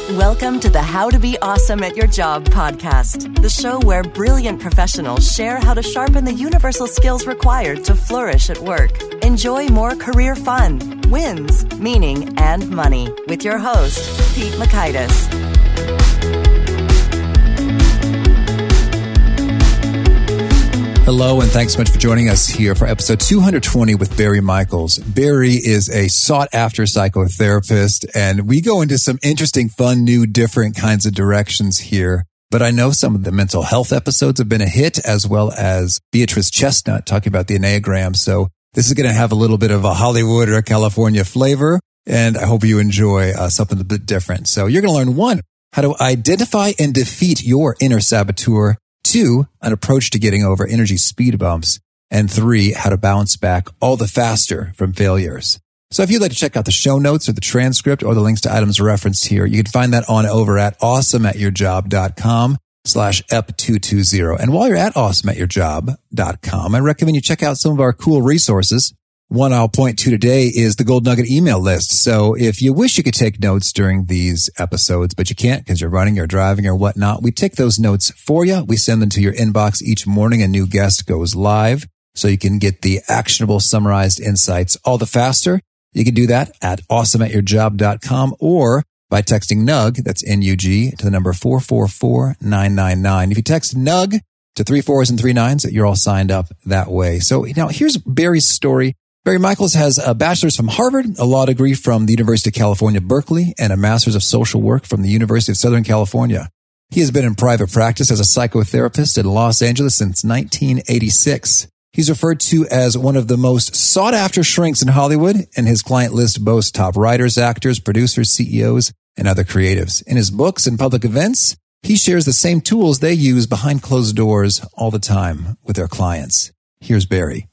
Welcome to the How to Be Awesome at Your Job podcast, the show where brilliant professionals share how to sharpen the universal skills required to flourish at work. Enjoy more career fun, wins, meaning, and money with your host, Pete Mockaitis. Hello, and thanks so much for joining us here for episode 220 with Barry Michaels. Barry is a sought-after psychotherapist, and we go into some interesting, fun, new, different kinds of directions here. But I know some of the mental health episodes have been a hit, as well as Beatrice Chestnut talking about the Enneagram. So this is going to have a little bit of a Hollywood or a California flavor, and I hope you enjoy something a bit different. So you're going to learn, 1, how to identify and defeat your inner saboteur. 2, an approach to getting over energy speed bumps. And 3, how to bounce back all the faster from failures. So if you'd like to check out the show notes or the transcript or the links to items referenced here, you can find that on over at awesomeatyourjob.com/ep220. And while you're at awesomeatyourjob.com, I recommend you check out some of our cool resources. One I'll point to today is the Gold Nugget email list. So if you wish you could take notes during these episodes, but you can't because you're running or driving or whatnot, we take those notes for you. We send them to your inbox each morning. A new guest goes live so you can get the actionable summarized insights all the faster. You can do that at awesomeatyourjob.com or by texting NUG, that's N-U-G, to the number 444999. If you text NUG to 3 4s and 3 9s, you're all signed up that way. So now here's Barry's story. Barry Michaels has a bachelor's from Harvard, a law degree from the University of California, Berkeley, and a master's of social work from the University of Southern California. He has been in private practice as a psychotherapist in Los Angeles since 1986. He's referred to as one of the most sought-after shrinks in Hollywood, and his client list boasts top writers, actors, producers, CEOs, and other creatives. In his books and public events, he shares the same tools they use behind closed doors all the time with their clients. Here's Barry.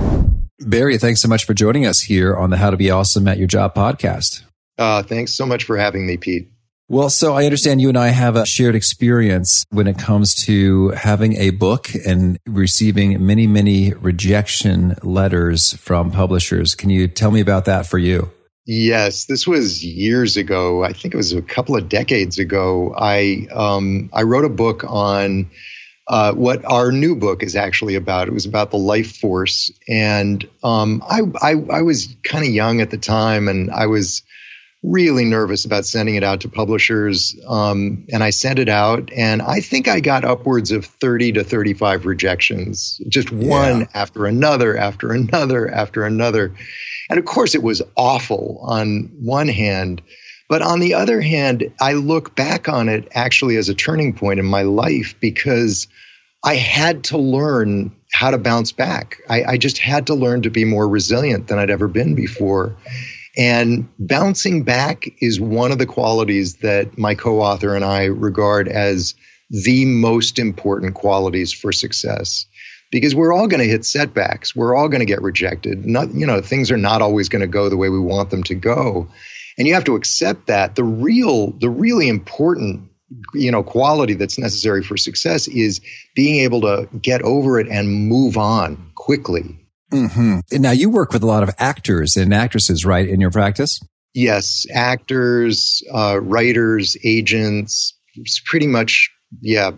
Barry, thanks so much for joining us here on the How to Be Awesome at Your Job podcast. Thanks so much for having me, Pete. Well, so I understand you and I have a shared experience when it comes to having a book and receiving many, many rejection letters from publishers. Can you tell me about that for you? Yes, this was years ago. I think it was a couple of decades ago. I wrote a book on what our new book is actually about. It was about the life force. And I was kind of young at the time, and I was really nervous about sending it out to publishers. And I sent it out, and I think I got upwards of 30 to 35 rejections, just one after another, after another, after another. And of course, it was awful on one hand. But on the other hand, I look back on it actually as a turning point in my life because I had to learn how to bounce back. I just had to learn to be more resilient than I'd ever been before. And bouncing back is one of the qualities that my co-author and I regard as the most important qualities for success. Because we're all going to hit setbacks. We're all going to get rejected. Things are not always going to go the way we want them to go. And you have to accept that. The really important, quality that's necessary for success is being able to get over it and move on quickly. Mm-hmm. And now you work with a lot of actors and actresses, right, in your practice? Yes, actors, writers, agents, pretty much. Yeah,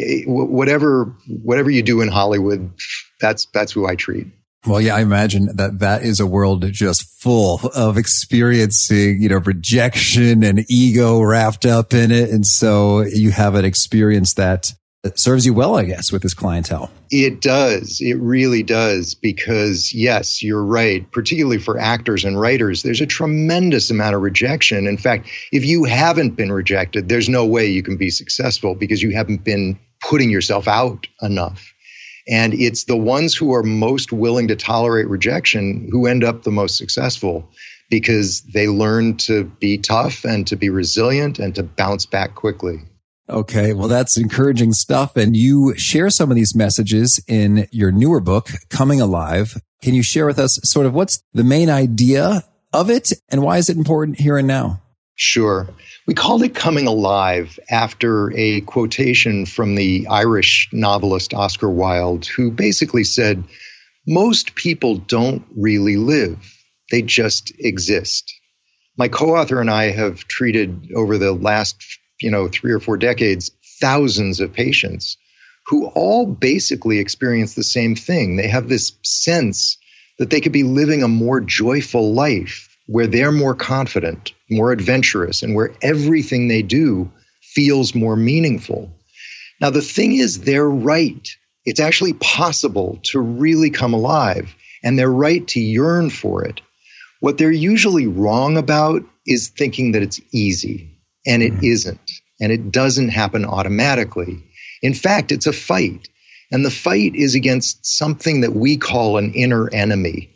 whatever you do in Hollywood, that's who I treat. Well, yeah, I imagine that is a world just full of experiencing, rejection and ego wrapped up in it. And so you have an experience that serves you well, I guess, with this clientele. It does. It really does. Because yes, you're right. Particularly for actors and writers, there's a tremendous amount of rejection. In fact, if you haven't been rejected, there's no way you can be successful because you haven't been putting yourself out enough. And it's the ones who are most willing to tolerate rejection who end up the most successful because they learn to be tough and to be resilient and to bounce back quickly. Okay, well, that's encouraging stuff. And you share some of these messages in your newer book, Coming Alive. Can you share with us sort of what's the main idea of it and why is it important here and now? Sure. We called it Coming Alive after a quotation from the Irish novelist Oscar Wilde, who basically said, most people don't really live. They just exist. My co-author and I have treated over the last, 3 or 4 decades, thousands of patients who all basically experience the same thing. They have this sense that they could be living a more joyful life where they're more confident, more adventurous, and where everything they do feels more meaningful. Now, the thing is, they're right. It's actually possible to really come alive, and they're right to yearn for it. What they're usually wrong about is thinking that it's easy, and it isn't, and it doesn't happen automatically. In fact, it's a fight, and the fight is against something that we call an inner enemy,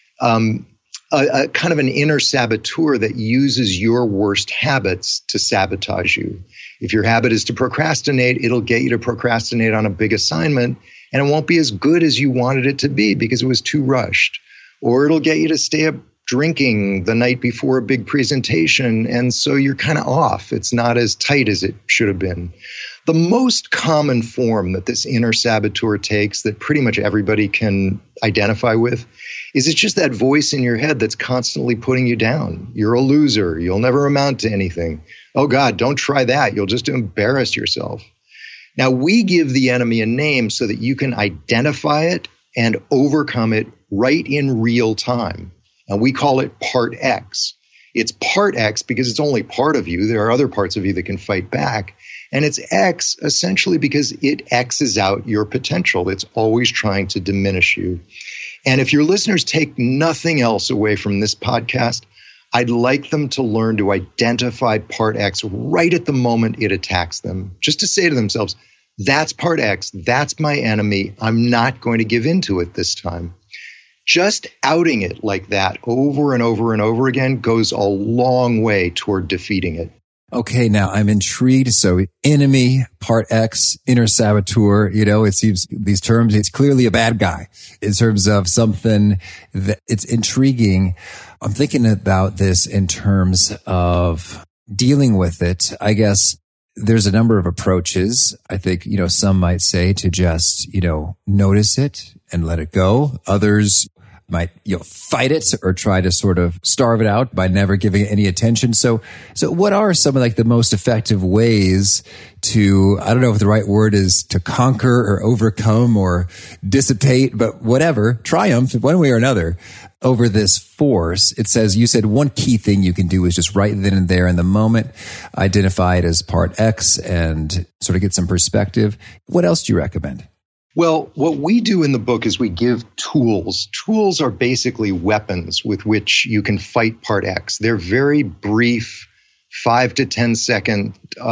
a kind of an inner saboteur that uses your worst habits to sabotage you. If your habit is to procrastinate, it'll get you to procrastinate on a big assignment, and it won't be as good as you wanted it to be because it was too rushed. Or it'll get you to stay up drinking the night before a big presentation, and so you're kind of off. It's not as tight as it should have been. The most common form that this inner saboteur takes that pretty much everybody can identify with is it's just that voice in your head that's constantly putting you down. You're a loser. You'll never amount to anything. Oh God, don't try that. You'll just embarrass yourself. Now, we give the enemy a name so that you can identify it and overcome it right in real time. And we call it Part X. It's Part X because it's only part of you. There are other parts of you that can fight back. And it's X essentially because it X's out your potential. It's always trying to diminish you. And if your listeners take nothing else away from this podcast, I'd like them to learn to identify Part X right at the moment it attacks them. Just to say to themselves, that's Part X, that's my enemy. I'm not going to give in to it this time. Just outing it like that over and over and over again goes a long way toward defeating it. Okay, now I'm intrigued. So enemy, Part X, inner saboteur, it seems these terms, it's clearly a bad guy in terms of something that it's intriguing. I'm thinking about this in terms of dealing with it. I guess there's a number of approaches. I think, some might say to just, notice it and let it go. Others might, fight it or try to sort of starve it out by never giving it any attention. So what are some of the most effective ways to, I don't know if the right word is to conquer or overcome or dissipate, but whatever, triumph one way or another over this force? It says, you said one key thing you can do is just right then and there in the moment, identify it as Part X and sort of get some perspective. What else do you recommend? Well, what we do in the book is we give tools. Tools are basically weapons with which you can fight Part X. They're very brief, 5 to 10 second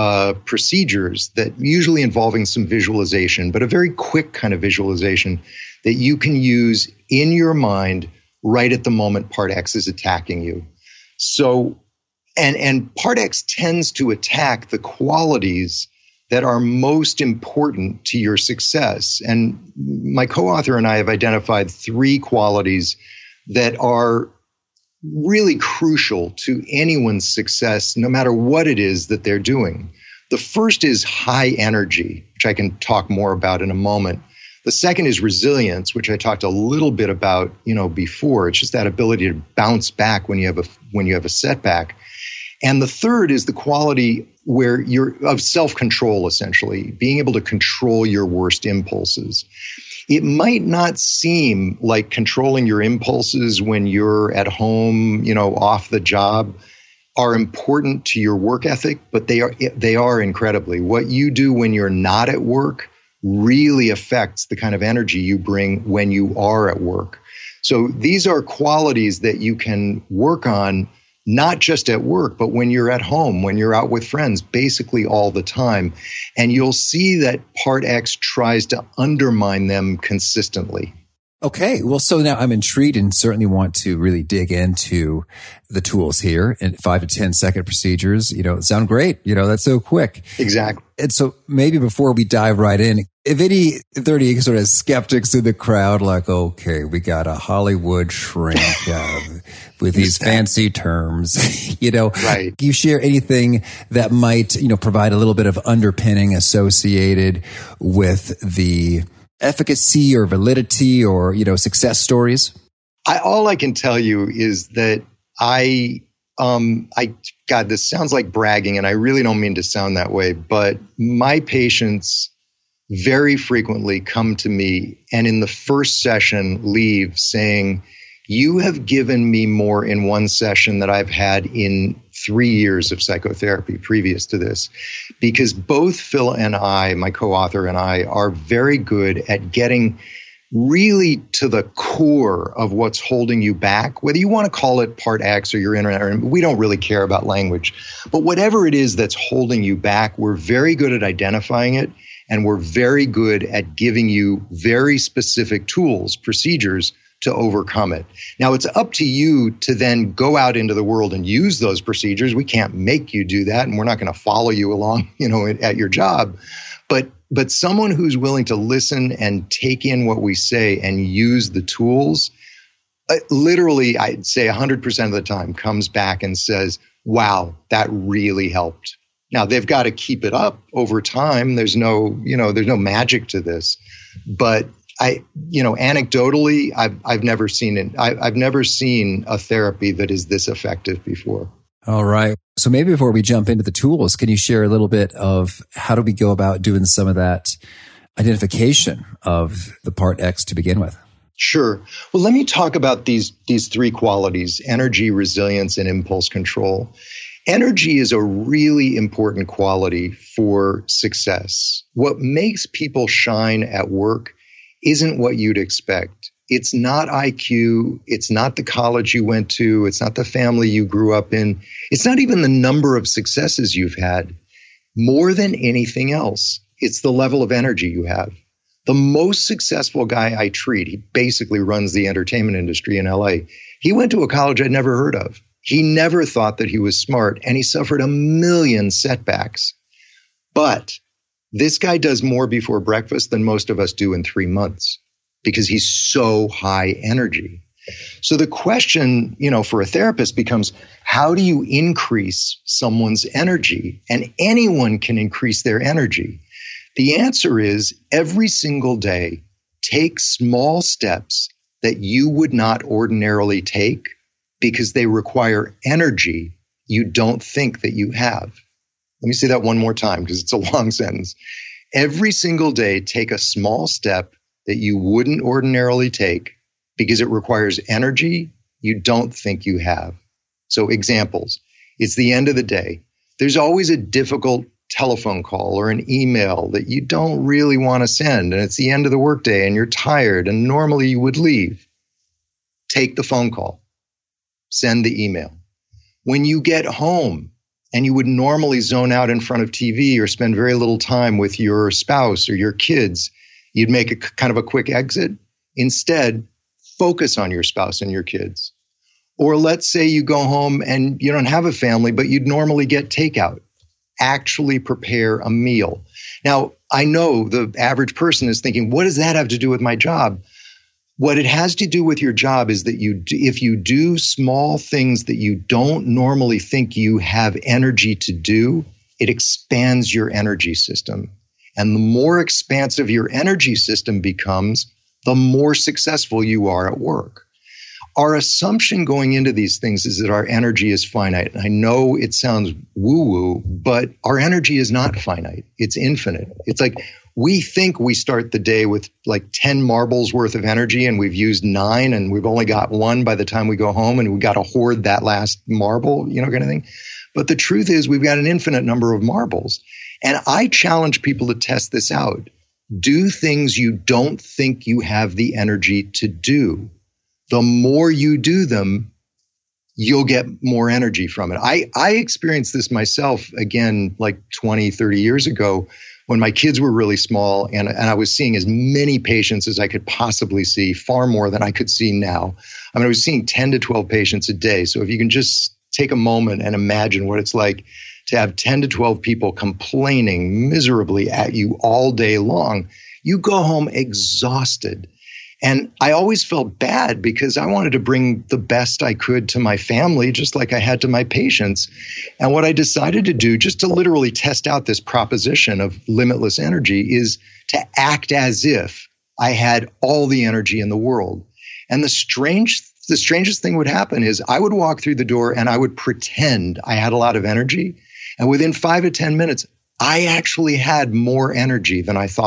procedures that usually involving some visualization, but a very quick kind of visualization that you can use in your mind right at the moment Part X is attacking you. So, and Part X tends to attack the qualities that are most important to your success. And my co-author and I have identified 3 qualities that are really crucial to anyone's success, no matter what it is that they're doing. The first is high energy, which I can talk more about in a moment. The second is resilience, which I talked a little bit about, before. It's just that ability to bounce back when you have a setback. And the third is the quality where you're of self-control, essentially, being able to control your worst impulses. It might not seem like controlling your impulses when you're at home, off the job, are important to your work ethic, but they are incredibly. What you do when you're not at work really affects the kind of energy you bring when you are at work. So these are qualities that you can work on, not just at work, but when you're at home, when you're out with friends, basically all the time. And you'll see that Part X tries to undermine them consistently. Okay. Well, so now I'm intrigued and certainly want to really dig into the tools here, and 5 to 10 second procedures, sound great. That's so quick. Exactly. And so maybe before we dive right in, if there are any sort of skeptics in the crowd, like, okay, we got a Hollywood shrink with these fancy terms, right. Do you share anything that might, provide a little bit of underpinning associated with the efficacy or validity or, success stories? All I can tell you is that I God, this sounds like bragging, and I really don't mean to sound that way, but my patients very frequently come to me and in the first session leave saying, you have given me more in one session that I've had in 3 years of psychotherapy previous to this. Because both Phil and I, my co-author and I, are very good at getting really to the core of what's holding you back, whether you want to call it part X or your inner, we don't really care about language. But whatever it is that's holding you back, we're very good at identifying it. And we're very good at giving you very specific tools, procedures to overcome it. Now, it's up to you to then go out into the world and use those procedures. We can't make you do that, and we're not going to follow you along, at your job. But someone who's willing to listen and take in what we say and use the tools, literally, I'd say 100% of the time comes back and says, wow, that really helped. Now, they've got to keep it up over time. There's no magic to this. But anecdotally, I've never seen it. I've never seen a therapy that is this effective before. All right. So maybe before we jump into the tools, can you share a little bit of how do we go about doing some of that identification of the part X to begin with? Sure. Well, let me talk about these three qualities: energy, resilience, and impulse control. Energy is a really important quality for success. What makes people shine at work isn't what you'd expect. It's not IQ. It's not the college you went to. It's not the family you grew up in. It's not even the number of successes you've had. More than anything else, it's the level of energy you have. The most successful guy I treat, he basically runs the entertainment industry in LA. He went to a college I'd never heard of. He never thought that he was smart, and he suffered a million setbacks. But this guy does more before breakfast than most of us do in 3 months because he's so high energy. So the question, for a therapist becomes, how do you increase someone's energy? And anyone can increase their energy. The answer is every single day, take small steps that you would not ordinarily take because they require energy you don't think that you have. Let me say that one more time because it's a long sentence. Every single day, take a small step that you wouldn't ordinarily take because it requires energy you don't think you have. So examples, it's the end of the day. There's always a difficult telephone call or an email that you don't really want to send, and it's the end of the workday and you're tired and normally you would leave. Take the phone call. Send the email. When you get home and you would normally zone out in front of TV or spend very little time with your spouse or your kids, you'd make a kind of a quick exit. Instead, focus on your spouse and your kids. Or let's say you go home and you don't have a family, but you'd normally get takeout. Actually prepare a meal. Now, I know the average person is thinking, what does that have to do with my job? What it has to do with your job is that if you do small things that you don't normally think you have energy to do, it expands your energy system. And the more expansive your energy system becomes, the more successful you are at work. Our assumption going into these things is that our energy is finite. I know it sounds woo-woo, but our energy is not finite. It's infinite. It's like we think we start the day with like 10 marbles worth of energy and we've used 9 and we've only got 1 by the time we go home and we got to hoard that last marble, kind of thing. But the truth is we've got an infinite number of marbles. And I challenge people to test this out. Do things you don't think you have the energy to do. The more you do them, you'll get more energy from it. I experienced this myself again, like 20, 30 years ago when my kids were really small and I was seeing as many patients as I could possibly see, far more than I could see now. I mean, I was seeing 10 to 12 patients a day. So if you can just take a moment and imagine what it's like to have 10 to 12 people complaining miserably at you all day long, you go home exhausted. And I always felt bad because I wanted to bring the best I could to my family, just like I had to my patients. And what I decided to do, just to literally test out this proposition of limitless energy, is to act as if I had all the energy in the world. And the strange the strangest thing would happen is I would walk through the door and I would pretend I had a lot of energy. And within 5 to 10 minutes, I actually had more energy than I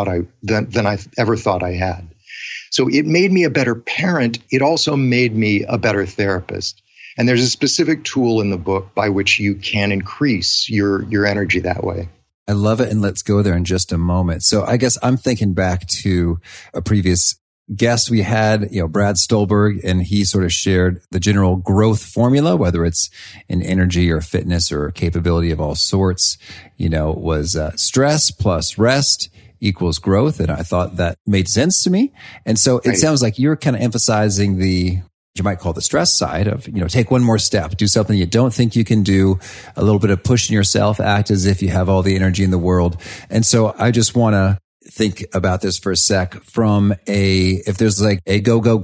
ever thought I had. So it made me a better parent. It also made me a better therapist. And there's a specific tool in the book by which you can increase your energy that way. I love it. And let's go there in just a moment. So I guess I'm thinking back to a previous guest we had, Brad Stolberg, and he sort of shared the general growth formula, whether it's in energy or fitness or capability of all sorts, was stress plus rest equals growth. And I thought that made sense to me. And so it sounds like you're kind of emphasizing you might call the stress side of, take one more step, do something you don't think you can do, a little bit of pushing yourself, act as if you have all the energy in the world. And so I just want to think about this for a sec from if there's like a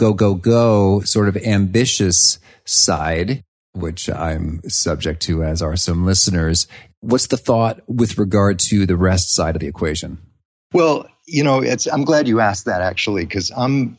go sort of ambitious side, which I'm subject to, as are some listeners. What's the thought with regard to the rest side of the equation? Well, I'm glad you asked that, actually, because I'm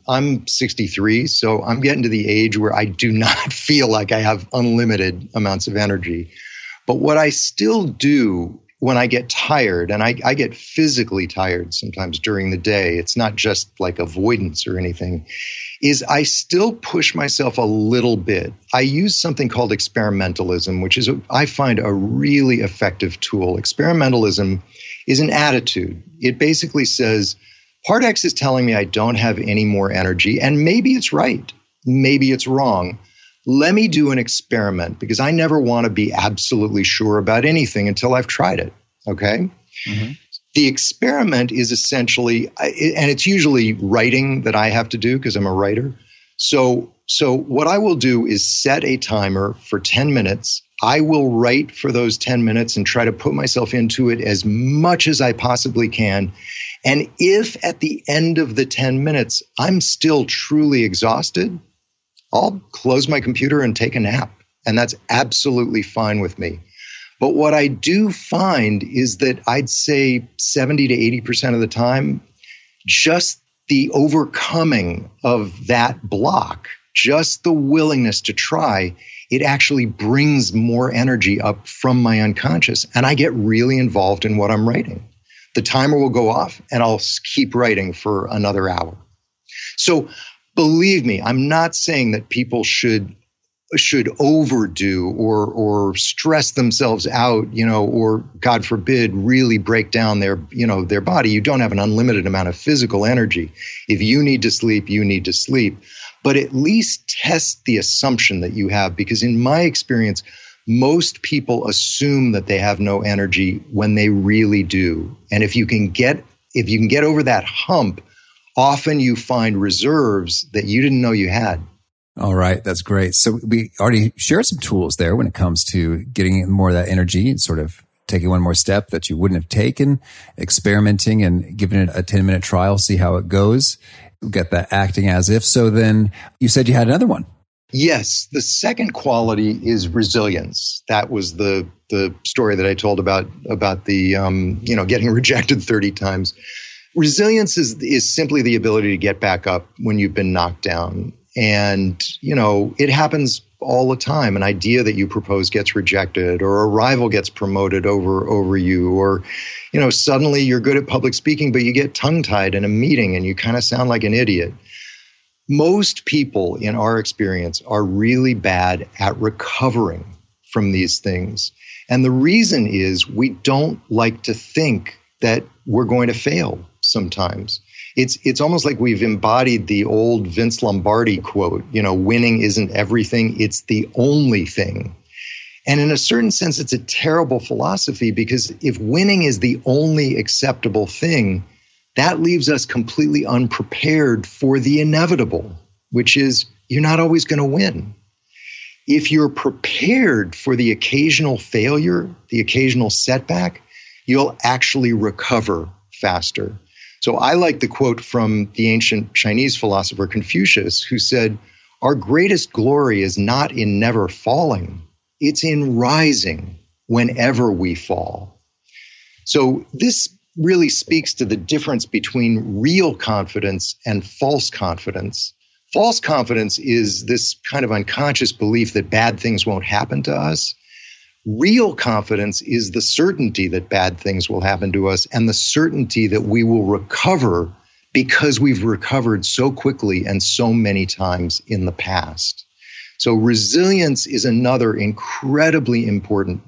63, so I'm getting to the age where I do not feel like I have unlimited amounts of energy. But what I still do when I get tired, and I get physically tired sometimes during the day, it's not just like avoidance or anything, is I still push myself a little bit. I use something called experimentalism, which is, I find, a really effective tool. Experimentalism is an attitude. It basically says, part X is telling me I don't have any more energy, and maybe it's right, maybe it's wrong. Let me do an experiment, because I never want to be absolutely sure about anything until I've tried it, okay? Mm-hmm. The experiment is essentially, and it's usually writing that I have to do because I'm a writer. So what I will do is set a timer for 10 minutes. I will write for those 10 minutes and try to put myself into it as much as I possibly can. And if at the end of the 10 minutes, I'm still truly exhausted, I'll close my computer and take a nap. And that's absolutely fine with me. But what I do find is that I'd say 70 to 80% of the time, just the overcoming of that block, just the willingness to try, it actually brings more energy up from my unconscious. And I get really involved in what I'm writing. The timer will go off and I'll keep writing for another hour. So believe me, I'm not saying that people should overdo or stress themselves out, or God forbid, really break down their body. You don't have an unlimited amount of physical energy. If you need to sleep, you need to sleep. But at least test the assumption that you have, because in my experience, most people assume that they have no energy when they really do. And if you can get over that hump, often you find reserves that you didn't know you had. All right. That's great. So we already shared some tools there when it comes to getting more of that energy and sort of taking one more step that you wouldn't have taken, experimenting and giving it a 10-minute trial, see how it goes. Get that acting as if. So then you said you had another one. Yes. The second quality is resilience. That was the story that I told about the, getting rejected 30 times. Resilience is simply the ability to get back up when you've been knocked down. And, it happens all the time. An idea that you propose gets rejected, or a rival gets promoted over you, or, suddenly you're good at public speaking, but you get tongue-tied in a meeting and you kind of sound like an idiot. Most people in our experience are really bad at recovering from these things. And the reason is we don't like to think that we're going to fail sometimes. It's almost like we've embodied the old Vince Lombardi quote, winning isn't everything, it's the only thing. And in a certain sense, it's a terrible philosophy, because if winning is the only acceptable thing, that leaves us completely unprepared for the inevitable, which is you're not always going to win. If you're prepared for the occasional failure, the occasional setback, you'll actually recover faster. So I like the quote from the ancient Chinese philosopher Confucius, who said, "Our greatest glory is not in never falling, it's in rising whenever we fall." So this really speaks to the difference between real confidence and false confidence. False confidence is this kind of unconscious belief that bad things won't happen to us. Real confidence is the certainty that bad things will happen to us and the certainty that we will recover because we've recovered so quickly and so many times in the past. So resilience is another incredibly important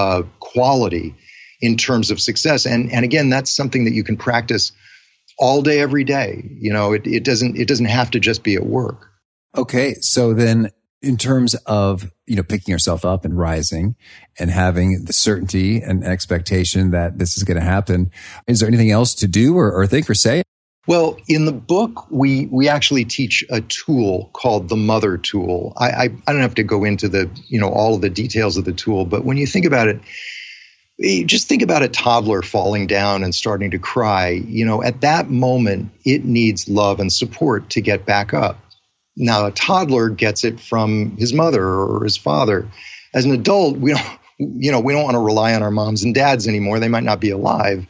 quality in terms of success. And again, that's something that you can practice all day, every day. It doesn't have to just be at work. Okay. So then in terms of, picking yourself up and rising and having the certainty and expectation that this is going to happen, is there anything else to do or think or say? Well, in the book, we actually teach a tool called the Mother Tool. I don't have to go into all of the details of the tool, but when you think about it, just think about a toddler falling down and starting to cry. At that moment, it needs love and support to get back up. Now, a toddler gets it from his mother or his father. As an adult, we don't want to rely on our moms and dads anymore. They might not be alive.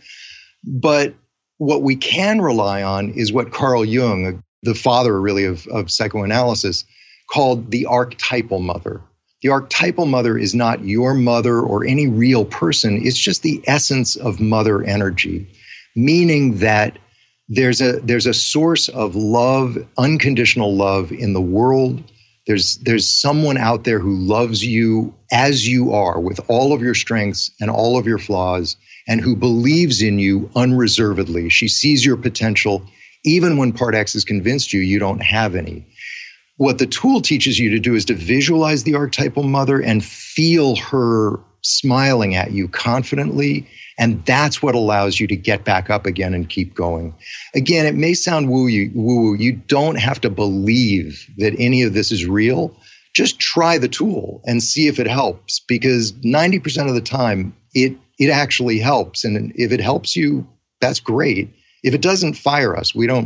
But what we can rely on is what Carl Jung, the father really of psychoanalysis, called the archetypal mother. The archetypal mother is not your mother or any real person. It's just the essence of mother energy, meaning that there's a source of love, unconditional love in the world. There's someone out there who loves you as you are with all of your strengths and all of your flaws and who believes in you unreservedly. She sees your potential even when Part X has convinced you don't have any. What the tool teaches you to do is to visualize the archetypal mother and feel her smiling at you confidently. And that's what allows you to get back up again and keep going. Again, it may sound woo-woo. You don't have to believe that any of this is real. Just try the tool and see if it helps, because 90% of the time it actually helps. And if it helps you, that's great. If it doesn't, fire us. We're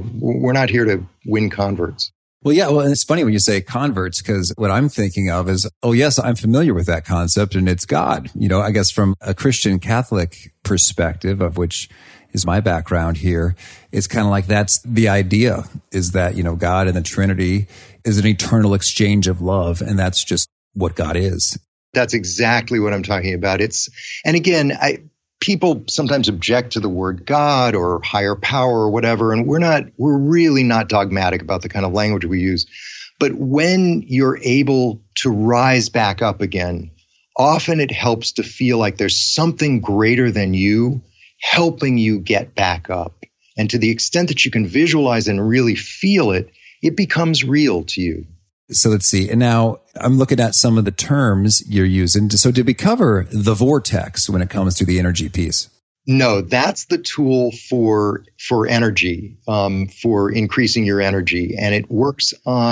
not here to win converts. Well, yeah. Well, and it's funny when you say converts, because what I'm thinking of is, oh, yes, I'm familiar with that concept, and it's God. I guess from a Christian Catholic perspective, of which is my background here, it's kind of like that's the idea, is that, God and the Trinity is an eternal exchange of love, and that's just what God is. That's exactly what I'm talking about. And again, people sometimes object to the word God or higher power or whatever, and we're really not dogmatic about the kind of language we use. But when you're able to rise back up again, often it helps to feel like there's something greater than you helping you get back up. And to the extent that you can visualize and really feel it, it becomes real to you. So let's see. And now I'm looking at some of the terms you're using. So did we cover the vortex when it comes to the energy piece? No, that's the tool for energy, for increasing your energy. And it works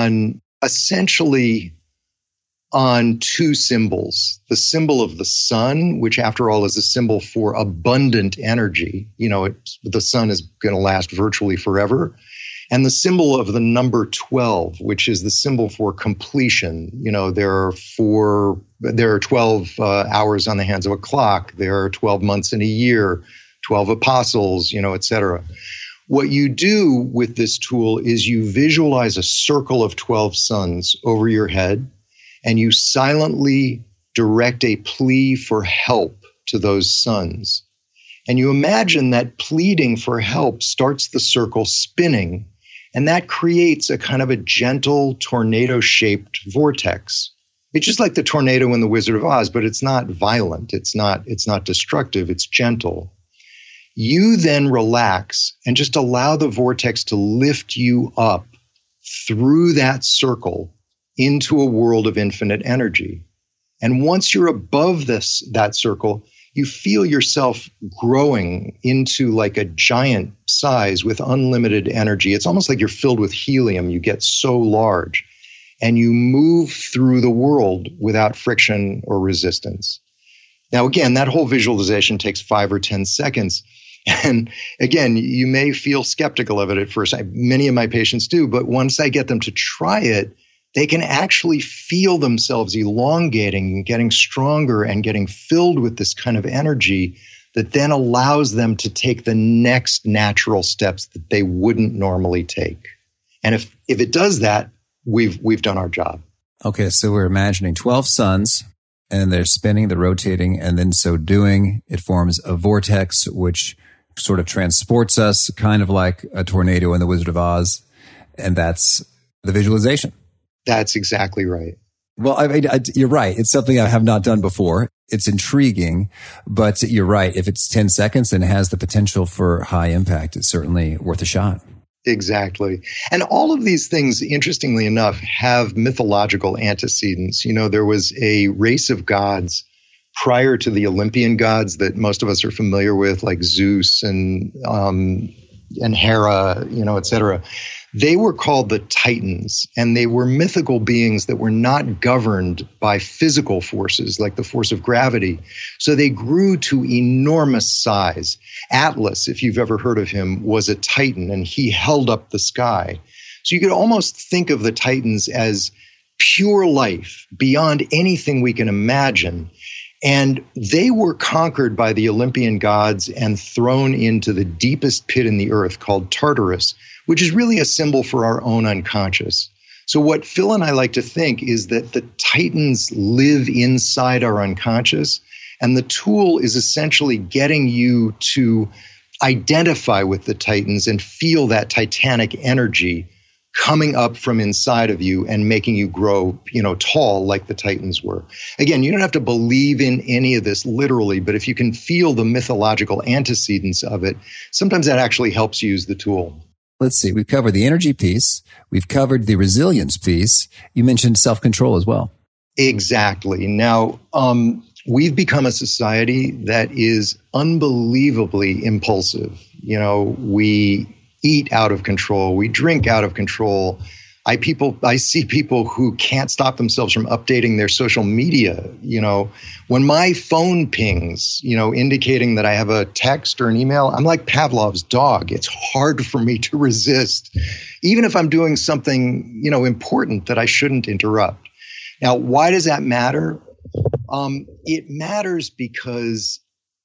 essentially on two symbols. The symbol of the sun, which after all is a symbol for abundant energy. The sun is going to last virtually forever. And the symbol of the number 12, which is the symbol for completion. There are 12 hours on the hands of a clock. There are 12 months in a year, 12 apostles, et cetera. What you do with this tool is you visualize a circle of 12 suns over your head, and you silently direct a plea for help to those suns. And you imagine that pleading for help starts the circle spinning. And that creates a kind of a gentle tornado-shaped vortex. It's just like the tornado in The Wizard of Oz, but it's not violent. It's not destructive. It's gentle. You then relax and just allow the vortex to lift you up through that circle into a world of infinite energy. And once you're above that circle, you feel yourself growing into like a giant size with unlimited energy. It's almost like you're filled with helium. You get so large and you move through the world without friction or resistance. Now, again, that whole visualization takes 5 or 10 seconds. And again, you may feel skeptical of it at first. Many of my patients do, but once I get them to try it, they can actually feel themselves elongating, getting stronger, and getting filled with this kind of energy that then allows them to take the next natural steps that they wouldn't normally take. And if it does that, we've done our job. Okay, so we're imagining 12 suns, and they're spinning, they're rotating, and then so doing, it forms a vortex, which sort of transports us, kind of like a tornado in The Wizard of Oz. And that's the visualization. That's exactly right. Well, I mean, you're right. It's something I have not done before. It's intriguing, but you're right. If it's 10 seconds and it has the potential for high impact, it's certainly worth a shot. Exactly. And all of these things, interestingly enough, have mythological antecedents. You know, there was a race of gods prior to the Olympian gods that most of us are familiar with, like Zeus and Hera, you know, et cetera. They were called the Titans, and they were mythical beings that were not governed by physical forces like the force of gravity. So they grew to enormous size. Atlas, if you've ever heard of him, was a Titan, and he held up the sky. So you could almost think of the Titans as pure life beyond anything we can imagine. And they were conquered by the Olympian gods and thrown into the deepest pit in the earth called Tartarus, which is really a symbol for our own unconscious. So what Phil and I like to think is that the Titans live inside our unconscious, and the tool is essentially getting you to identify with the Titans and feel that titanic energy coming up from inside of you and making you grow, you know, tall like the Titans were. Again, you don't have to believe in any of this literally, but if you can feel the mythological antecedents of it, sometimes that actually helps you use the tool. Let's see. We've covered the energy piece. We've covered the resilience piece. You mentioned self-control as well. Exactly. Now, we've become a society that is unbelievably impulsive. You know, we eat out of control. We drink out of control. I see people who can't stop themselves from updating their social media. You know, when my phone pings, you know, indicating that I have a text or an email, I'm like Pavlov's dog. It's hard for me to resist, even if I'm doing something, you know, important that I shouldn't interrupt. Now, why does that matter? It matters because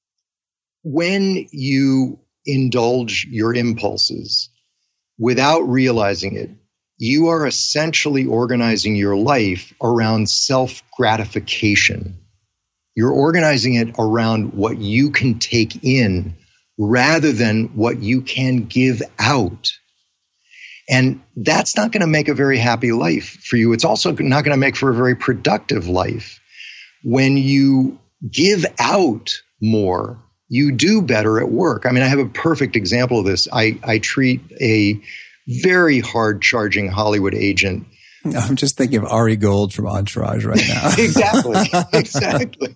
when you indulge your impulses without realizing it, you are essentially organizing your life around self-gratification. You're organizing it around what you can take in rather than what you can give out. And that's not going to make a very happy life for you. It's also not going to make for a very productive life. When you give out more, you do better at work. I mean, I have a perfect example of this. I treat a very hard-charging Hollywood agent. I'm just thinking of Ari Gold from Entourage right now. Exactly.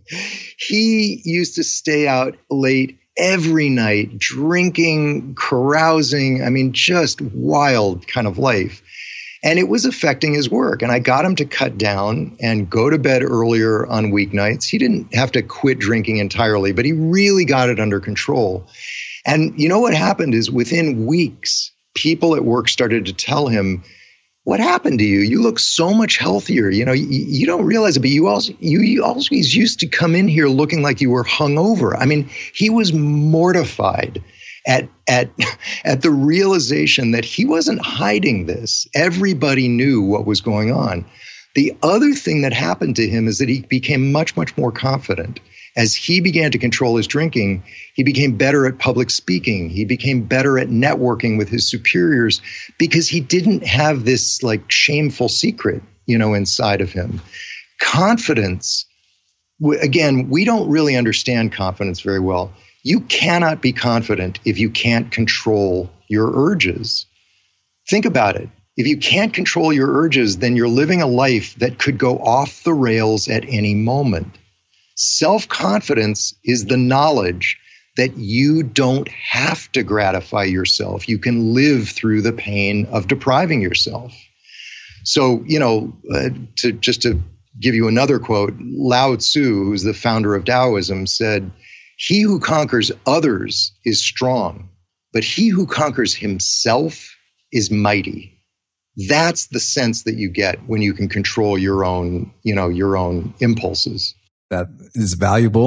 He used to stay out late every night, drinking, carousing. I mean, just wild kind of life. And it was affecting his work. And I got him to cut down and go to bed earlier on weeknights. He didn't have to quit drinking entirely, but he really got it under control. And you know what happened is within weeks, people at work started to tell him, what happened to you? You look so much healthier. You know, you don't realize it, but you always used to come in here looking like you were hungover. I mean, he was mortified at the realization that he wasn't hiding this. Everybody knew what was going on. The other thing that happened to him is that he became much, much more confident. As he began to control his drinking, he became better at public speaking. He became better at networking with his superiors because he didn't have this like shameful secret, you know, inside of him. Confidence, again, we don't really understand confidence very well. You cannot be confident if you can't control your urges. Think about it. If you can't control your urges, then you're living a life that could go off the rails at any moment. Self-confidence is the knowledge that you don't have to gratify yourself. You can live through the pain of depriving yourself. So, you know, to give you another quote, Lao Tzu, who's the founder of Taoism, said, "He who conquers others is strong, but he who conquers himself is mighty." That's the sense that you get when you can control your own, you know, your own impulses. That is valuable. And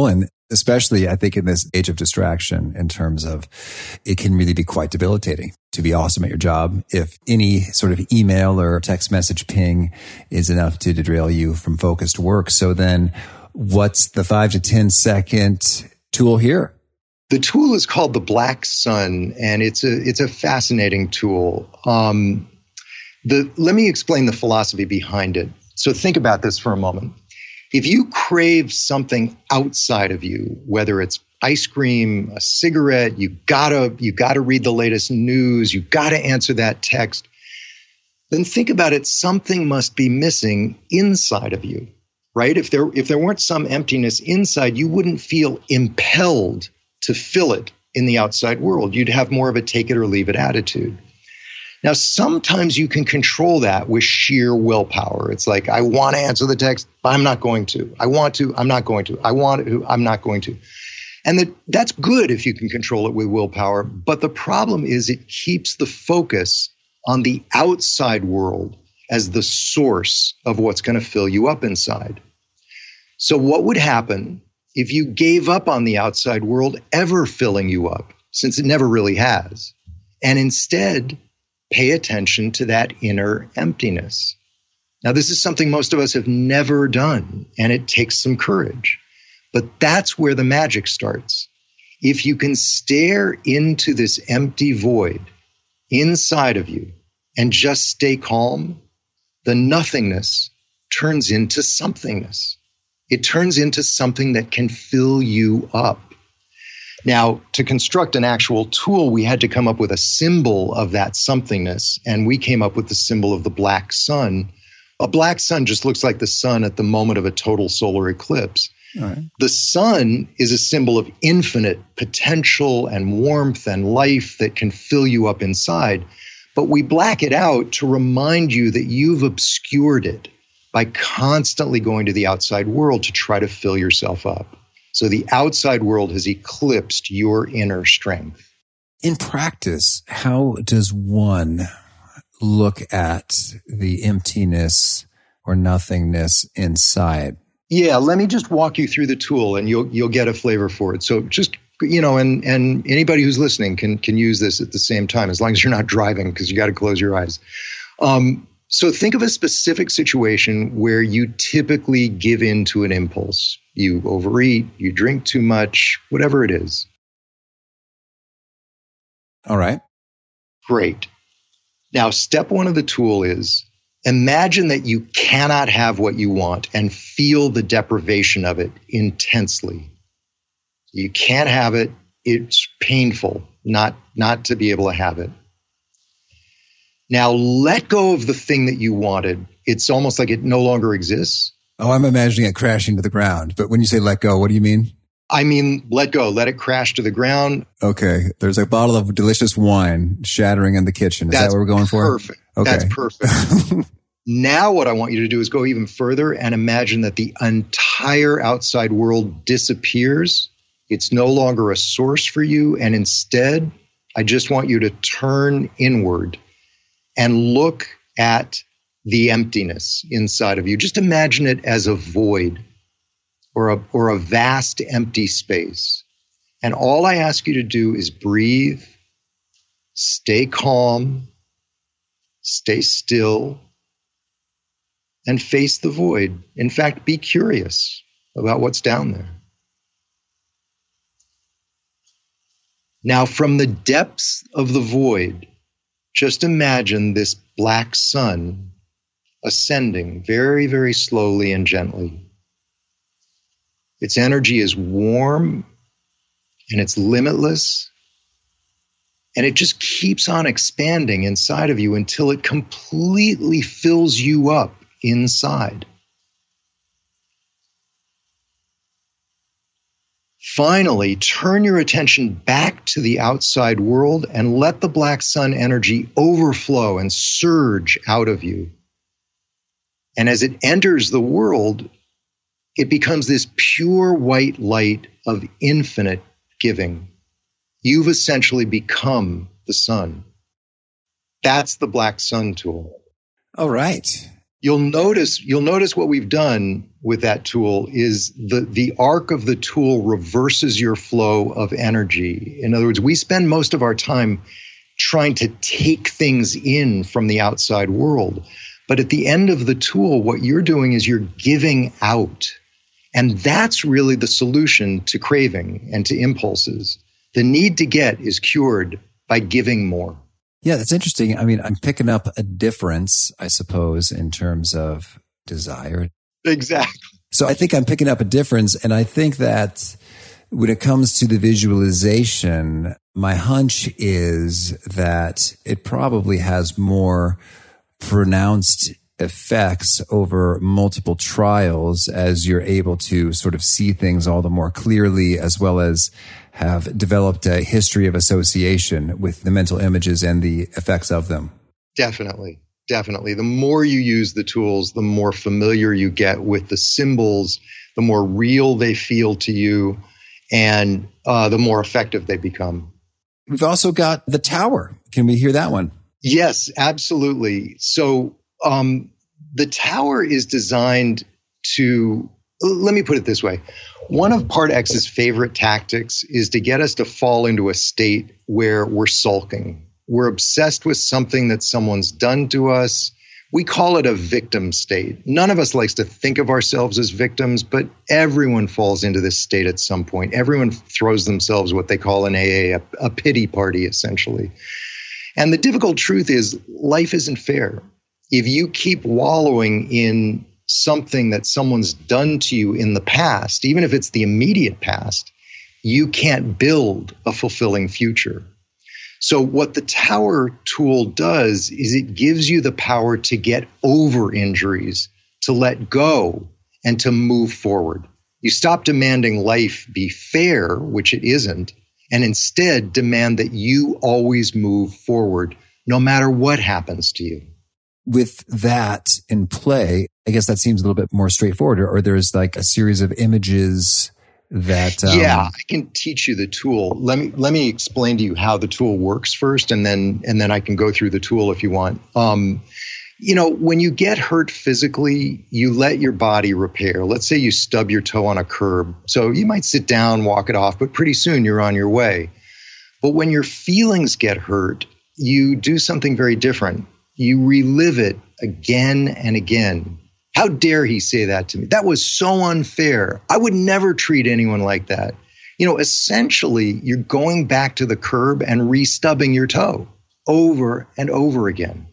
especially I think in this age of distraction, in terms of it can really be quite debilitating to be awesome at your job if any sort of email or text message ping is enough to derail you from focused work. So then what's the 5 to 10 second tool here? The tool is called the Black Sun, and it's a fascinating tool. Let me explain the philosophy behind it. So think about this for a moment. If you crave something outside of you, whether it's ice cream, a cigarette, you gotta read the latest news, you gotta answer that text, then think about it. Something must be missing inside of you, right? If there weren't some emptiness inside, you wouldn't feel impelled to fill it in the outside world. You'd have more of a take it or leave it attitude. Now, sometimes you can control that with sheer willpower. It's like, I want to answer the text, but I'm not going to. I want to, I'm not going to. I want to, I'm not going to. And that's good if you can control it with willpower. But the problem is it keeps the focus on the outside world as the source of what's going to fill you up inside. So what would happen if you gave up on the outside world ever filling you up, since it never really has, and instead pay attention to that inner emptiness? Now, this is something most of us have never done, and it takes some courage. But that's where the magic starts. If you can stare into this empty void inside of you and just stay calm, the nothingness turns into somethingness. It turns into something that can fill you up. Now, to construct an actual tool, we had to come up with a symbol of that somethingness, and we came up with the symbol of the black sun. A black sun just looks like the sun at the moment of a total solar eclipse. All right. The sun is a symbol of infinite potential and warmth and life that can fill you up inside, but we black it out to remind you that you've obscured it by constantly going to the outside world to try to fill yourself up. So the outside world has eclipsed your inner strength. In practice, how does one look at the emptiness or nothingness inside? Yeah, let me just walk you through the tool and you'll get a flavor for it. So just, and anybody who's listening can use this at the same time, as long as you're not driving, because you got to close your eyes. So think of a specific situation where you typically give in to an impulse. You overeat, you drink too much, whatever it is. All right. Great. Now, step one of the tool is imagine that you cannot have what you want and feel the deprivation of it intensely. You can't have it. It's painful not to be able to have it. Now, let go of the thing that you wanted. It's almost like it no longer exists. Oh, I'm imagining it crashing to the ground. But when you say let go, what do you mean? I mean, let go. Let it crash to the ground. Okay. There's a bottle of delicious wine shattering in the kitchen. Is that what we're going for? Perfect. Okay. That's perfect. Now what I want you to do is go even further and imagine that the entire outside world disappears. It's no longer a source for you. And instead, I just want you to turn inward and look at the emptiness inside of you. Just imagine it as a void or a vast empty space. And all I ask you to do is breathe, stay calm, stay still, and face the void. In fact, be curious about what's down there. Now, from the depths of the void, just imagine this black sun ascending very, very slowly and gently. Its energy is warm and it's limitless, and it just keeps on expanding inside of you until it completely fills you up inside. Finally, turn your attention back to the outside world and let the black sun energy overflow and surge out of you. And as it enters the world, it becomes this pure white light of infinite giving. You've essentially become the sun. That's the black sun tool. All right. You'll notice what we've done with that tool is the arc of the tool reverses your flow of energy. In other words, we spend most of our time trying to take things in from the outside world. But at the end of the tool, what you're doing is you're giving out. And that's really the solution to craving and to impulses. The need to get is cured by giving more. Yeah, that's interesting. I mean, I'm picking up a difference, I suppose, in terms of desire. Exactly. So I think I'm picking up a difference. And I think that when it comes to the visualization, my hunch is that it probably has more pronounced effects over multiple trials as you're able to sort of see things all the more clearly, as well as have developed a history of association with the mental images and the effects of them. Definitely. The more you use the tools, the more familiar you get with the symbols, the more real they feel to you, and the more effective they become. We've also got the tower. Can we hear that one? Yes, absolutely. So the tower is designed to, let me put it this way. One of Part X's favorite tactics is to get us to fall into a state where we're sulking. We're obsessed with something that someone's done to us. We call it a victim state. None of us likes to think of ourselves as victims, but everyone falls into this state at some point. Everyone throws themselves what they call in AA a pity party, essentially. And the difficult truth is life isn't fair. If you keep wallowing in something that someone's done to you in the past, even if it's the immediate past, you can't build a fulfilling future. So what the tower tool does is it gives you the power to get over injuries, to let go, and to move forward. You stop demanding life be fair, which it isn't, and instead demand that you always move forward, no matter what happens to you. With that in play, I guess that seems a little bit more straightforward, or there's like a series of images that... Yeah, I can teach you the tool. Let me explain to you how the tool works first, and then I can go through the tool if you want. When you get hurt physically, you let your body repair. Let's say you stub your toe on a curb. So you might sit down, walk it off, but pretty soon you're on your way. But when your feelings get hurt, you do something very different. You relive it again and again. How dare he say that to me? That was so unfair. I would never treat anyone like that. Essentially, you're going back to the curb and re-stubbing your toe over and over again.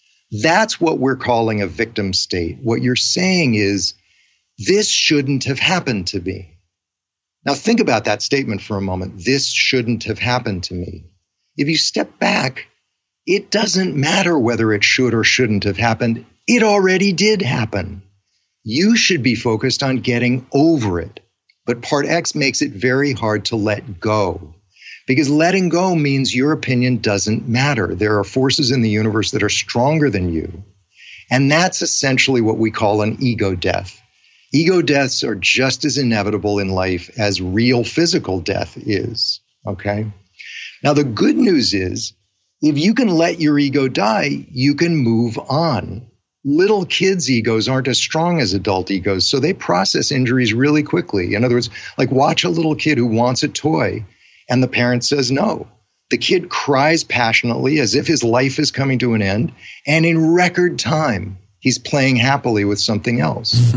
That's what we're calling a victim state. What you're saying is, this shouldn't have happened to me. Now think about that statement for a moment. This shouldn't have happened to me. If you step back, it doesn't matter whether it should or shouldn't have happened. It already did happen. You should be focused on getting over it. But Part X makes it very hard to let go. Because letting go means your opinion doesn't matter. There are forces in the universe that are stronger than you. And that's essentially what we call an ego death. Ego deaths are just as inevitable in life as real physical death is. Okay? Now, the good news is, if you can let your ego die, you can move on. Little kids' egos aren't as strong as adult egos, so they process injuries really quickly. In other words, like watch a little kid who wants a toy and the parent says no. The kid cries passionately as if his life is coming to an end, and in record time, he's playing happily with something else.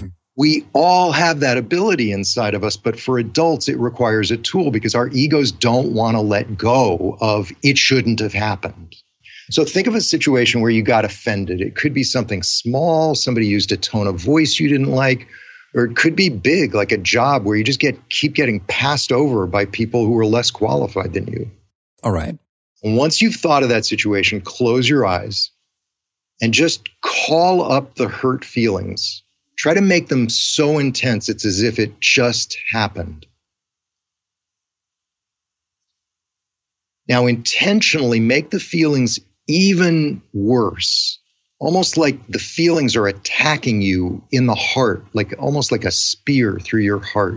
We all have that ability inside of us, but for adults, it requires a tool because our egos don't want to let go of it shouldn't have happened. So think of a situation where you got offended. It could be something small, somebody used a tone of voice you didn't like, or it could be big, like a job where you just keep getting passed over by people who are less qualified than you. All right. And once you've thought of that situation, close your eyes and just call up the hurt feelings. Try to make them so intense it's as if it just happened. Now, intentionally make the feelings even worse, almost like the feelings are attacking you in the heart, almost like a spear through your heart.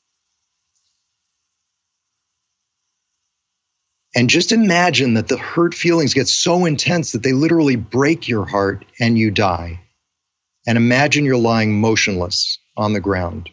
And just imagine that the hurt feelings get so intense that they literally break your heart and you die. and imagine you're lying motionless on the ground.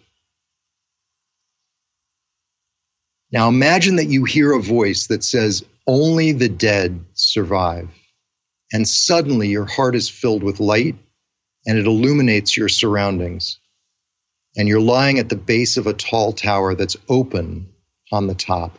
Now imagine that you hear a voice that says, "Only the dead survive." And suddenly your heart is filled with light and it illuminates your surroundings. And you're lying at the base of a tall tower that's open on the top.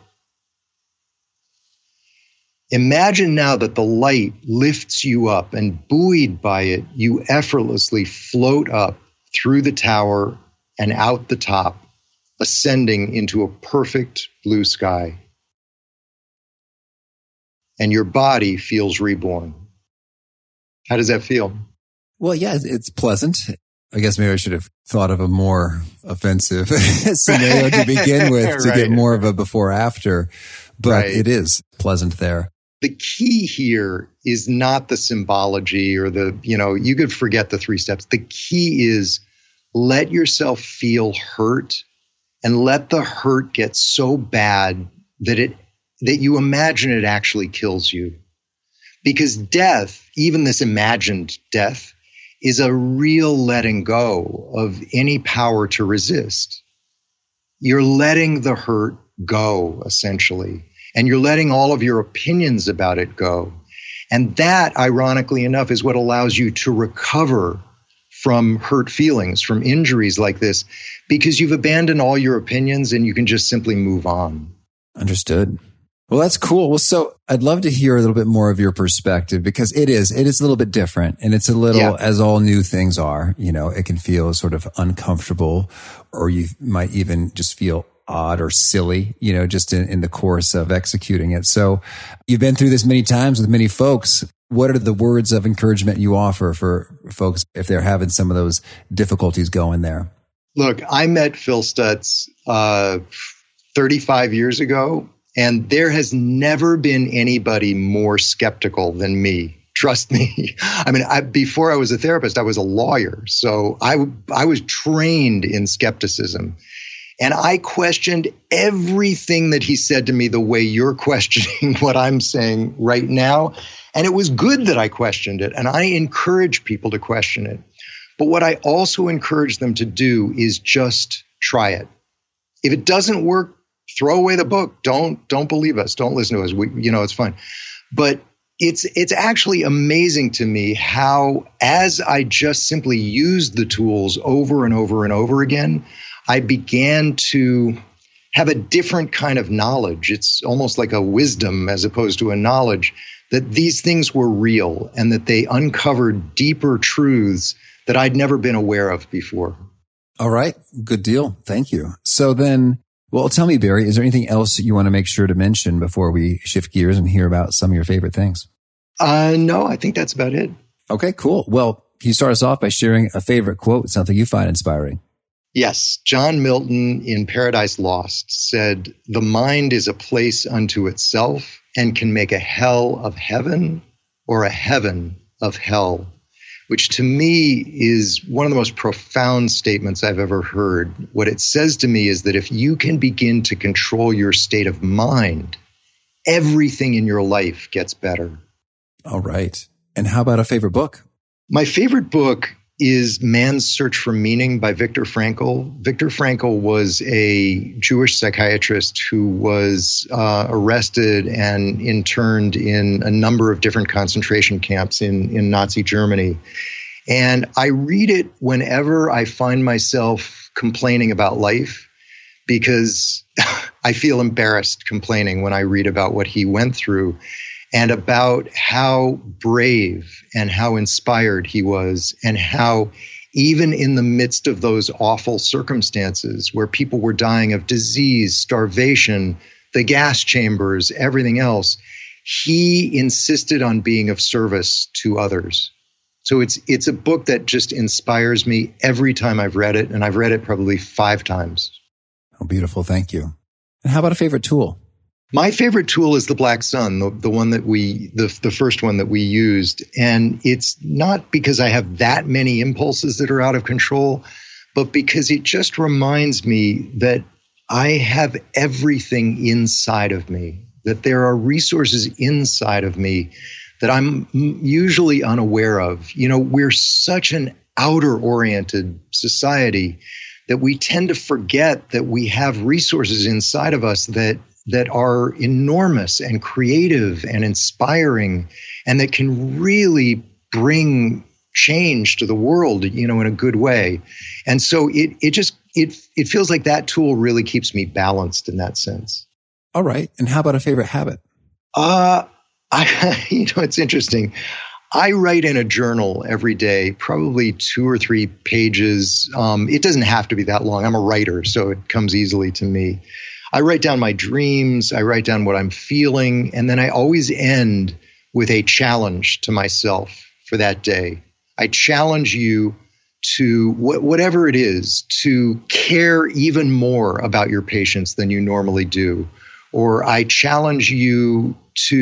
Imagine now that the light lifts you up, and buoyed by it, you effortlessly float up through the tower and out the top, ascending into a perfect blue sky. And your body feels reborn. How does that feel? Well, yeah, it's pleasant. I guess maybe I should have thought of a more offensive scenario to begin with to get more of a before-after, but it is pleasant there. The key here is not the symbology or you could forget the 3 steps. The key is let yourself feel hurt and let the hurt get so bad that you imagine it actually kills you. Because death, even this imagined death, is a real letting go of any power to resist. You're letting the hurt go, essentially. And you're letting all of your opinions about it go. And that, ironically enough, is what allows you to recover from hurt feelings, from injuries like this, because you've abandoned all your opinions and you can just simply move on. Understood. Well, that's cool. Well, so I'd love to hear a little bit more of your perspective, because it is a little bit different, and it's a little, as all new things are, it can feel sort of uncomfortable, or you might even just feel odd or silly, just in the course of executing it. So you've been through this many times with many folks. What are the words of encouragement you offer for folks if they're having some of those difficulties going there? Look, I met Phil Stutz 35 years ago, and there has never been anybody more skeptical than me. Trust me. I mean, before I was a therapist, I was a lawyer. So I was trained in skepticism. And I questioned everything that he said to me the way you're questioning what I'm saying right now. And it was good that I questioned it. And I encourage people to question it. But what I also encourage them to do is just try it. If it doesn't work, throw away the book. Don't believe us. Don't listen to us. It's fine. But it's actually amazing to me how, as I just simply used the tools over and over and over again, I began to have a different kind of knowledge. It's almost like a wisdom as opposed to a knowledge that these things were real and that they uncovered deeper truths that I'd never been aware of before. All right. Good deal. Thank you. So then, well, tell me, Barry, is there anything else you want to make sure to mention before we shift gears and hear about some of your favorite things? No, I think that's about it. Okay, cool. Well, can you start us off by sharing a favorite quote, something you find inspiring? Yes. John Milton in Paradise Lost said, "The mind is a place unto itself and can make a hell of heaven or a heaven of hell," which to me is one of the most profound statements I've ever heard. What it says to me is that if you can begin to control your state of mind, everything in your life gets better. All right. And how about a favorite book? My favorite book is Man's Search for Meaning by Viktor Frankl. Viktor Frankl was a Jewish psychiatrist who was arrested and interned in a number of different concentration camps in Nazi Germany. And I read it whenever I find myself complaining about life, because I feel embarrassed complaining when I read about what he went through and about how brave and how inspired he was, and how even in the midst of those awful circumstances where people were dying of disease, starvation, the gas chambers, everything else, he insisted on being of service to others. So it's a book that just inspires me every time I've read it, and I've read it probably 5 times. Oh, beautiful. Thank you. And how about a favorite tool? My favorite tool is the Black Sun, the one that the first one that we used. And it's not because I have that many impulses that are out of control, but because it just reminds me that I have everything inside of me, that there are resources inside of me that I'm usually unaware of. We're such an outer-oriented society that we tend to forget that we have resources inside of us that are enormous and creative and inspiring, and that can really bring change to the world, in a good way. And so it feels like that tool really keeps me balanced in that sense. All right. And how about a favorite habit? It's interesting. I write in a journal every day, probably 2 or 3 pages. It doesn't have to be that long. I'm a writer, so it comes easily to me. I write down my dreams. I write down what I'm feeling. And then I always end with a challenge to myself for that day. I challenge you to whatever it is, to care even more about your patients than you normally do. Or I challenge you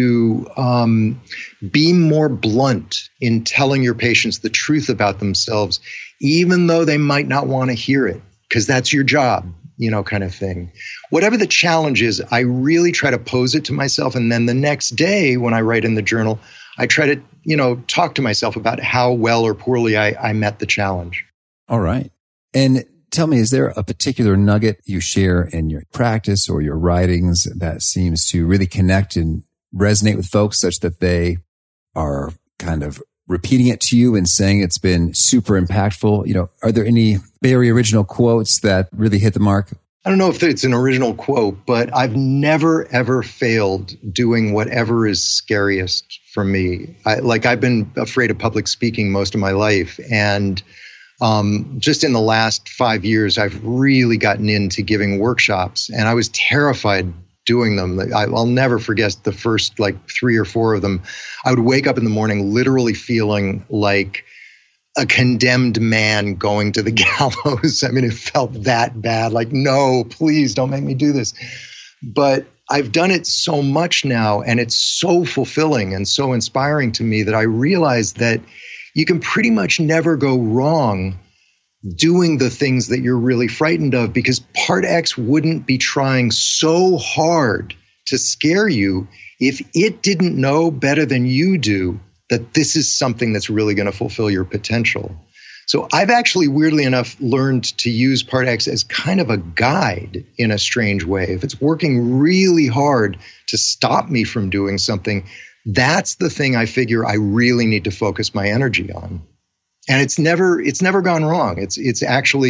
to be more blunt in telling your patients the truth about themselves, even though they might not want to hear it, because that's your job, kind of thing. Whatever the challenge is, I really try to pose it to myself. And then the next day when I write in the journal, I try to, talk to myself about how well or poorly I met the challenge. All right. And tell me, is there a particular nugget you share in your practice or your writings that seems to really connect and resonate with folks such that they are kind of repeating it to you and saying it's been super impactful? Are there any very original quotes that really hit the mark? I don't know if it's an original quote, but I've never, ever failed doing whatever is scariest for me. I've been afraid of public speaking most of my life. And just in the last 5 years, I've really gotten into giving workshops, and I was terrified doing them. I'll never forget the first 3 or 4 of them. I would wake up in the morning literally feeling like a condemned man going to the gallows. I mean, it felt that bad. No, please don't make me do this. But I've done it so much now, and it's so fulfilling and so inspiring to me that I realize that you can pretty much never go wrong doing the things that you're really frightened of, because Part X wouldn't be trying so hard to scare you if it didn't know better than you do that this is something that's really going to fulfill your potential. So I've actually, weirdly enough, learned to use Part X as kind of a guide in a strange way. If it's working really hard to stop me from doing something, that's the thing I figure I really need to focus my energy on. And it's never gone wrong. It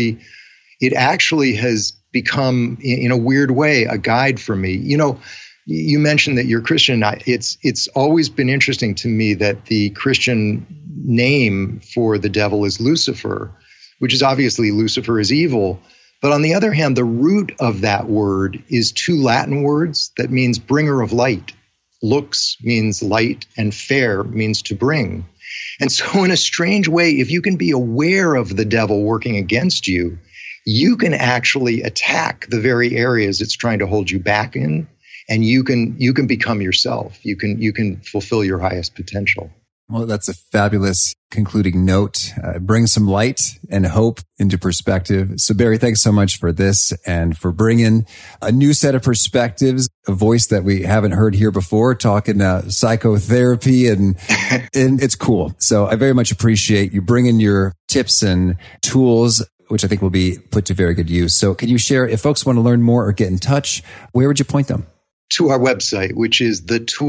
actually has become, in a weird way, a guide for me. You mentioned that you're Christian. It's always been interesting to me that the Christian name for the devil is Lucifer, which is obviously Lucifer is evil. But on the other hand, the root of that word is 2 Latin words that means bringer of light. Lux means light, and fair means to bring. And so in a strange way, if you can be aware of the devil working against you, you can actually attack the very areas it's trying to hold you back in, and you can become yourself. You can fulfill your highest potential. Well, that's a fabulous concluding note. Bring some light and hope into perspective. So Barry, thanks so much for this and for bringing a new set of perspectives, a voice that we haven't heard here before, talking psychotherapy, and it's cool. So I very much appreciate you bringing your tips and tools, which I think will be put to very good use. So can you share, if folks want to learn more or get in touch, where would you point them? To our website, which is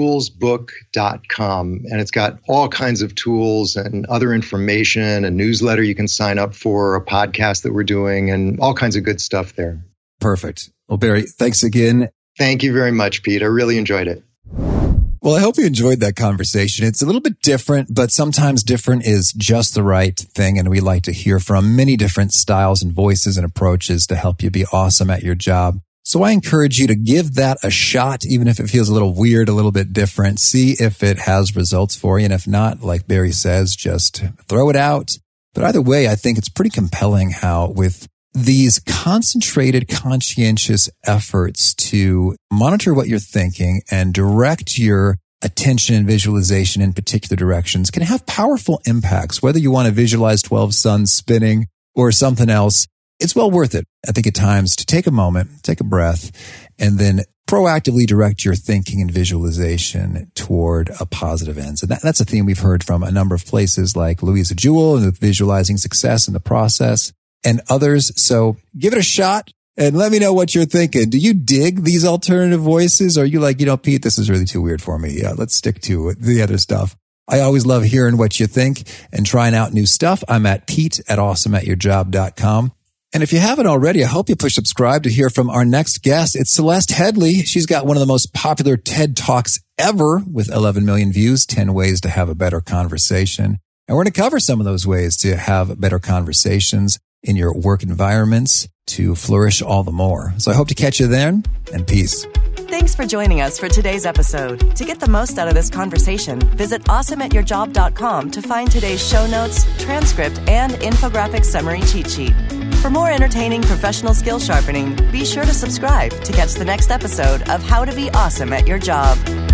thetoolsbook.com. And it's got all kinds of tools and other information, a newsletter you can sign up for, a podcast that we're doing, and all kinds of good stuff there. Perfect. Well, Barry, thanks again. Thank you very much, Pete. I really enjoyed it. Well, I hope you enjoyed that conversation. It's a little bit different, but sometimes different is just the right thing. And we like to hear from many different styles and voices and approaches to help you be awesome at your job. So I encourage you to give that a shot, even if it feels a little weird, a little bit different. See if it has results for you. And if not, like Barry says, just throw it out. But either way, I think it's pretty compelling how with these concentrated, conscientious efforts to monitor what you're thinking and direct your attention and visualization in particular directions can have powerful impacts, whether you want to visualize 12 suns spinning or something else. It's well worth it, I think, at times to take a moment, take a breath, and then proactively direct your thinking and visualization toward a positive end. So that's a theme we've heard from a number of places like Louisa Jewell and Visualizing Success in the Process and others. So give it a shot and let me know what you're thinking. Do you dig these alternative voices? Or are you like, Pete, this is really too weird for me. Yeah, let's stick to the other stuff. I always love hearing what you think and trying out new stuff. I'm at pete@awesomeatyourjob.com. And if you haven't already, I hope you push subscribe to hear from our next guest. It's Celeste Headlee. She's got one of the most popular TED Talks ever with 11 million views, 10 ways to have a better conversation. And we're going to cover some of those ways to have better conversations in your work environments to flourish all the more. So I hope to catch you then, and peace. Thanks for joining us for today's episode. To get the most out of this conversation, visit awesomeatyourjob.com to find today's show notes, transcript, and infographic summary cheat sheet. For more entertaining professional skill sharpening, be sure to subscribe to catch the next episode of How to Be Awesome at Your Job.